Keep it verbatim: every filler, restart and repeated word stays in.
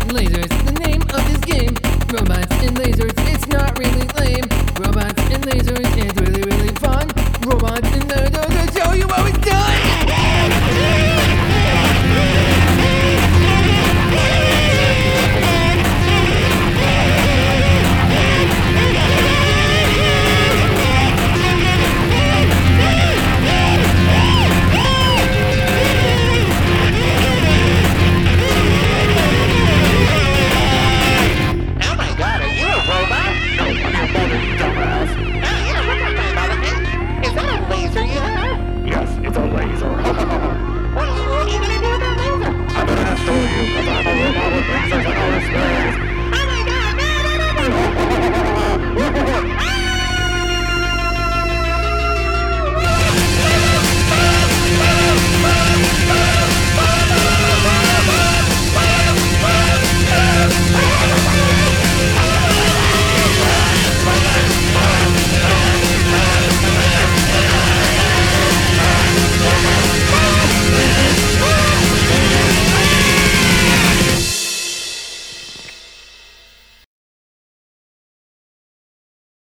lasers, the name of this game. Robots and lasers, it's not really lame. Robots and lasers.